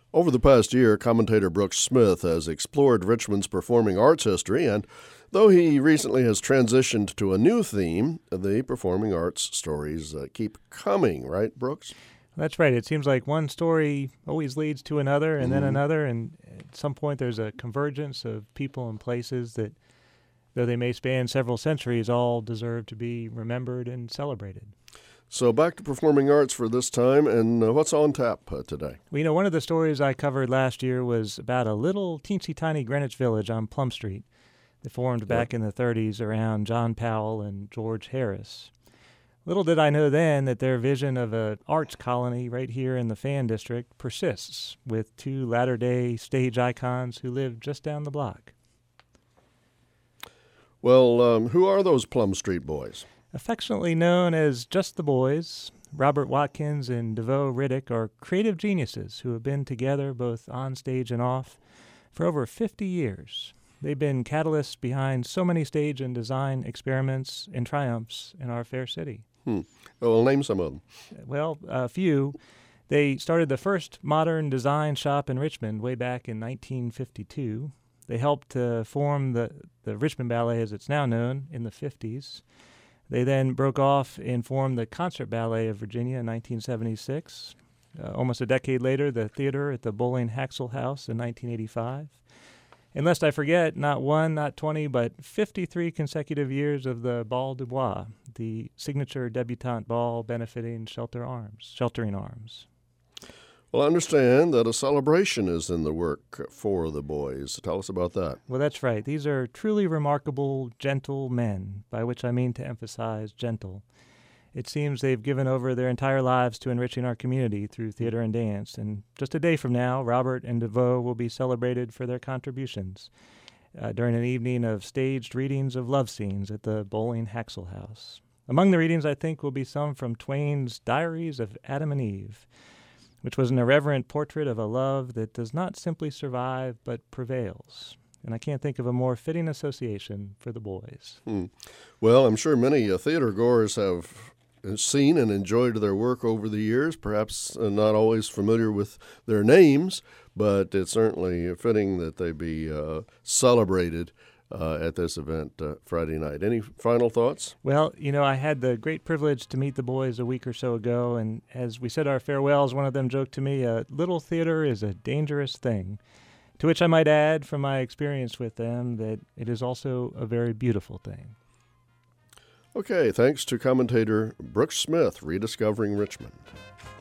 Over the past year, commentator Brooks Smith has explored Richmond's performing arts history, and though he recently has transitioned to a new theme, the performing arts stories keep coming, right, Brooks? That's right. It seems like one story always leads to another and then another, and at some point there's a convergence of people and places that, though they may span several centuries, all deserve to be remembered and celebrated. So back to performing arts for this time, and what's on tap today? Well, one of the stories I covered last year was about a little teensy-tiny Greenwich village on Plum Street that formed back in the 30s around John Powell and George Harris. Little did I know then that their vision of an arts colony right here in the Fan District persists, with two latter-day stage icons who live just down the block. Well, who are those Plum Street boys? Affectionately known as Just the Boys, Robert Watkins and DeVoe Riddick are creative geniuses who have been together both on stage and off for over 50 years. They've been catalysts behind so many stage and design experiments and triumphs in our fair city. Well, name some of them. Well, a few. They started the first modern design shop in Richmond way back in 1952. They helped to form the Richmond Ballet as it's now known in the 50s. They then broke off and formed the Concert Ballet of Virginia in 1976. Almost a decade later, the theater at the Bowling Haxel House in 1985. And lest I forget, not one, not 20, but 53 consecutive years of the Bal du Bois, the signature debutante ball benefiting Sheltering Arms. Well, I understand that a celebration is in the work for the boys. Tell us about that. Well, that's right. These are truly remarkable, gentle men, by which I mean to emphasize gentle. It seems they've given over their entire lives to enriching our community through theater and dance, and just a day from now, Robert and DeVoe will be celebrated for their contributions during an evening of staged readings of love scenes at the Bowling Haxel House. Among the readings, I think, will be some from Twain's Diaries of Adam and Eve, which was an irreverent portrait of a love that does not simply survive but prevails. And I can't think of a more fitting association for the boys. Well, I'm sure many theater goers have seen and enjoyed their work over the years, perhaps not always familiar with their names, but it's certainly fitting that they be celebrated at this event Friday night. Any final thoughts? Well, I had the great privilege to meet the boys a week or so ago, and as we said our farewells, one of them joked to me, a little theater is a dangerous thing, to which I might add from my experience with them that it is also a very beautiful thing. Okay, thanks to commentator Brooks Smith, Rediscovering Richmond.